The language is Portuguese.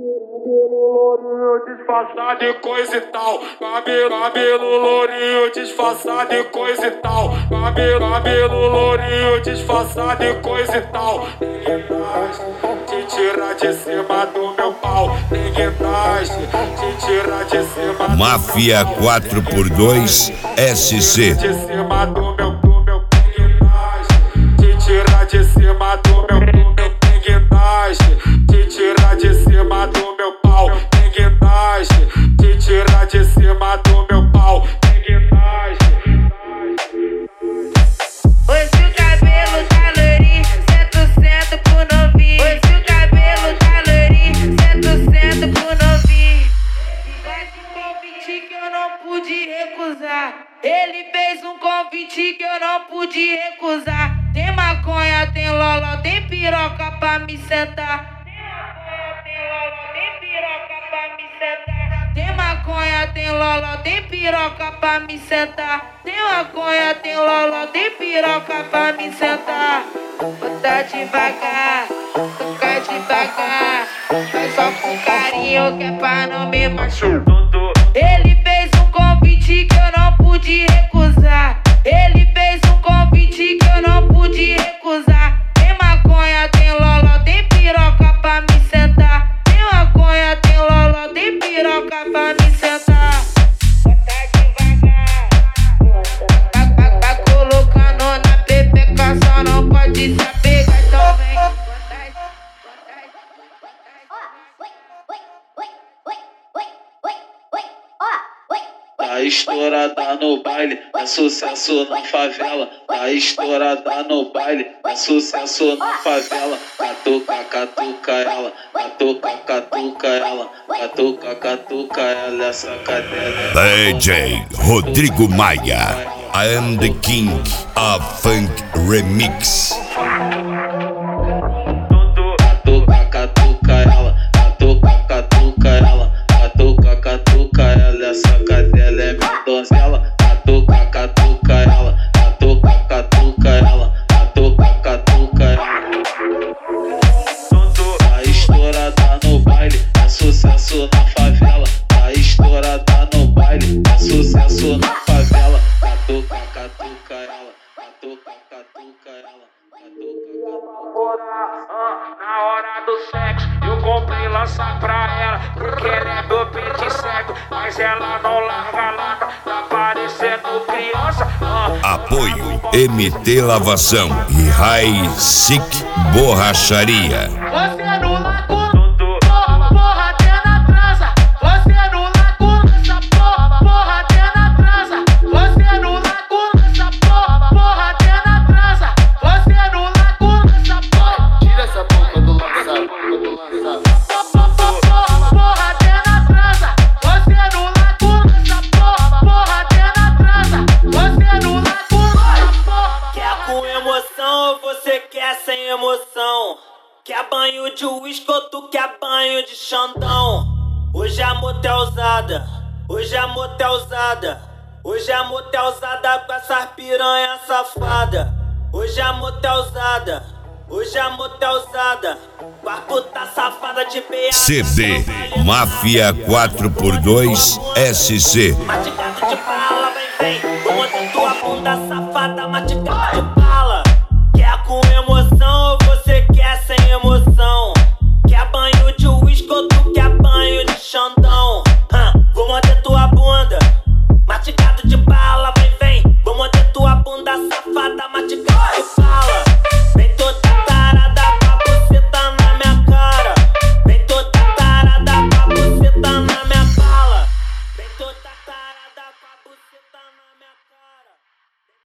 Disfarçado e coisa e tal, cabelo lourinho, disfarçado e coisa e tal, cabelo lourinho, disfarçado e coisa e tal. Ninguém traz, te tira de cima do meu pau, ninguém traz, te tira de cima. Máfia 4x2 SC. De cima do meu, ninguém traz, te tira de cima do meu, ninguém traz, te tira de cima do meu pau. Te tirar de cima do meu pau. Hoje o cabelo tá lourinho, sento pro novinho. Hoje o cabelo tá lourinho, sento pro novinho. Faz um convite que eu não pude recusar. Ele fez um convite que eu não pude recusar. Tem maconha, tem loló, tem piroca pra me sentar. Tem maconha, tem loló, tem piroca pra me sentar. Tem maconha, tem loló, tem piroca pra me sentar. Bota devagar, toca devagar. Faz só com carinho que é pra não me machucar. Ele fez um convite que eu não pude recusar. Ele fez um convite que eu não pude recusar. Tem maconha, tem loló, tem piroca pra me sentar. Tem maconha, tem loló, tem piroca pra me sentar. Bota devagar, vai colocando na pepeca, só não pode se apegar, então vem. Tá estourada no baile, é sucesso na favela. Tá estourada no baile, é sucesso na favela. Catuca ela, catuca ela, catuca ela, essa cadela. DJ Rodrigo Maia, I am the king of funk remix. Catuca ela, catuca ela, essa cadela é minha donzela. Catuca ela, catuca ela. Tá estourada no baile, é sucesso na favela. Tá estourada no baile, é sucesso na favela. Catuca ela, catuca ela. Na hora do sexo, eu comprei lança pra ela, porque ela é meu pente certo, mas ela não larga a lata, tá parecendo criança. Apoio MT Lavação e High Sick Borracharia. Você no lago, porra, até na transa. Você no lago, porra, até na transa. Você no lago, porra, até na transa. Você no lago, tira essa boca do lançado, porra, até na transa. Você no lago, porra, até na transa. Você no lago. Quer com emoção ou você quer sem emoção? Quer banho de uísque ou tu quer banho de Xandão? Hoje é motelzada, hoje é motelzada. Hoje é motelzada com essas piranha safada. Hoje é motelzada, hoje é motelzada. Com a puta safada de BH. CD Máfia 4x2 SC. Mate gato de bala, vem. Onde tua bunda safada, mate